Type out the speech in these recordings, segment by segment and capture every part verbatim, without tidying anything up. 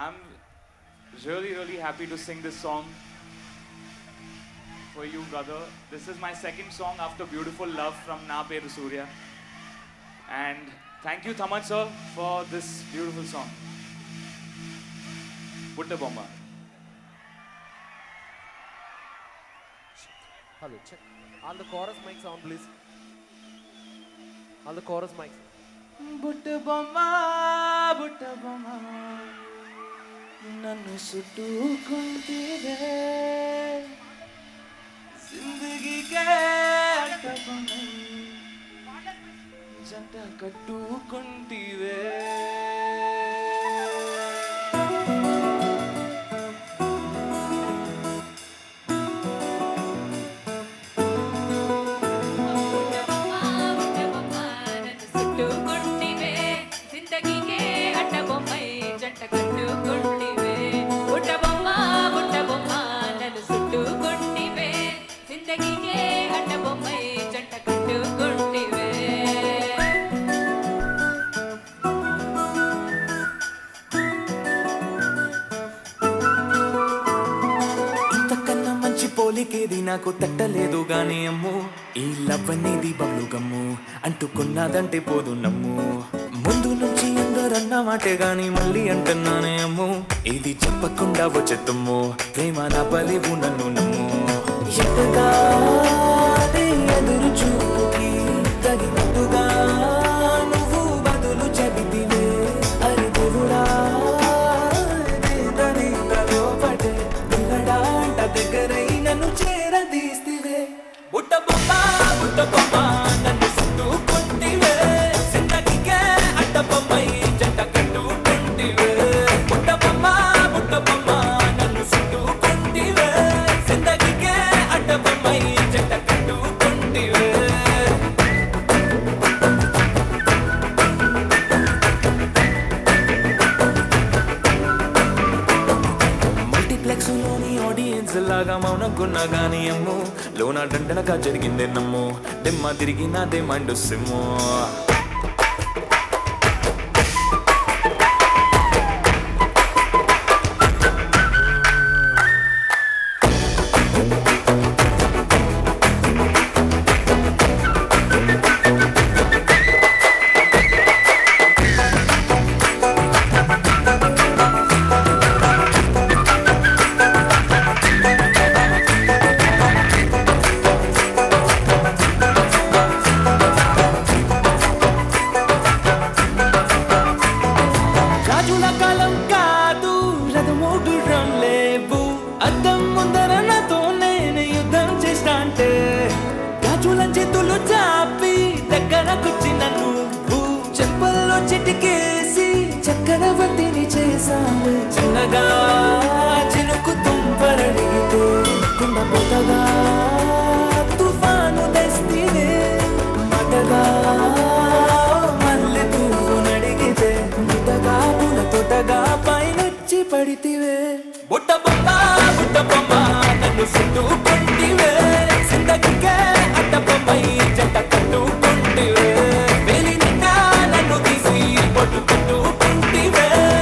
I'm really, really happy to sing this song for you, brother. This is my second song after Beautiful Love from Na Peru Surya. And thank you, Thaman sir, for this beautiful song. Butta Bomba. Hello, check. All the chorus mics on, please. All the chorus mics. Butta Bomba, Butta Bomba. నన్ను చుట్టుకుంటివే జిందగీకే అడ్డపనై జంట కట్టుకుంటివే పోలికేది నాకు తట్టలేదు గానీ అమ్ము ఈ love అనేది బబ్లు గమ్ము అంటుకున్నదంటే పోదు నమ్ము ముందు నుంచి అందరన్న మాటే గాని మళ్ళీ అంటున్నానే అమ్ము ఇది చెప్పకుండా వచ్చేత్తమ్ము ప్రేమ నా పలివు నన్ను నమ్ము ఎంతగా ఎదురు చూపుకి తగినట్టుగా నువ్వు బదులు చెబితివే అరి దేవుడా లోపటే దిగడాంట దగ్గరై నన్ను చేరదీస్తివే బుట్ట బొమ్మ బుట్ట బొమ్మ నన్ను చుట్టుకుంటివే జిందగీకే అడ్డబొమ్మై జంట కట్టుకుంటివే బుట్ట బొమ్మ బుట్ట బొమ్మ నన్ను చుట్టుకుంటివే జిందగీకే అడ్డబొమ్మై జంట కట్టుకుంటివే మల్టీప్లెక్స్ లోని ఆడియన్స్ లాగా మౌనకున్నా గానీ అమ్ము లోన డండనగా జరిగిందే నమ్ము దెమ్మ తిరిగి నాదే మైండ్ సిమ్ము చిన్నగా చినుకు తుంపరడిగితే కుండ పొతగా తుఫాను తెస్తివే మటగా మల్లె పువ్వు నడిగితే ముటగా పుల తొటగా పైనొచ్చి పడితివే బుట్ట బొమ్మ బుట్ట బొమ్మ నన్ను చుట్టుకుంటివే జిందగీకే అడ్డబొమ్మై జంట కట్టుకుంటివే వేలి నిండా నన్ను తీసి పొట్టు కట్టుకుంటివే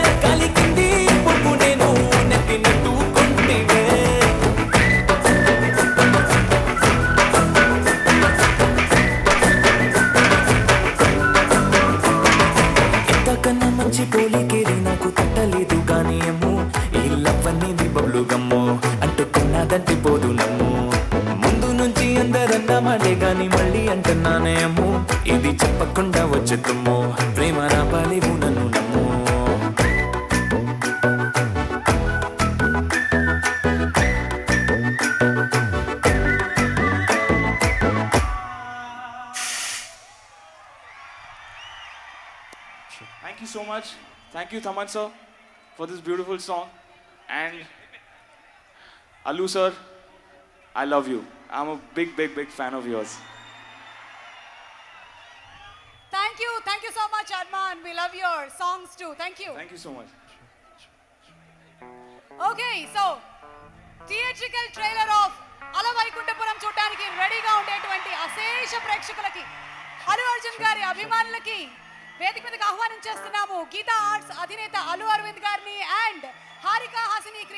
ఎంతకన్నా మంచి పోలికేది నాకు తట్టలేదు గానీ అమ్ము ఈ లవ్ అనేది బబ్లు గమ్ము అంటుకున్నదంటే పోదు నమ్ము ముందు నుంచి అందరన్న మాటే గాని మళ్ళీ అంటున్నానే అమ్ము ఇది చెప్పకుండా వచ్చేత్తమ్ము ప్రేమ నా పలివు నన్ను నమ్ము Thank you so much. Thank you, Thaman sir, for this beautiful song. And Allu sir, I love you. I'm a big, big, big fan of yours. Thank you. Thank you so much, Arman. We love your songs too. Thank you. Thank you so much. Okay, so theatrical trailer of Ala Vaikuntapuram చూడడానికి రెడీగా ఉండేటువంటి అశేష ప్రేక్షకులకి అల్లు అర్జున్ గారి అభిమానులకి వేదిక మీదకి ఆహ్వానం చేస్తున్నాము గీతా ఆర్ట్స్ అధినేత అల్లు అరవింద్ గారిని అండ్ హారిక హాసిని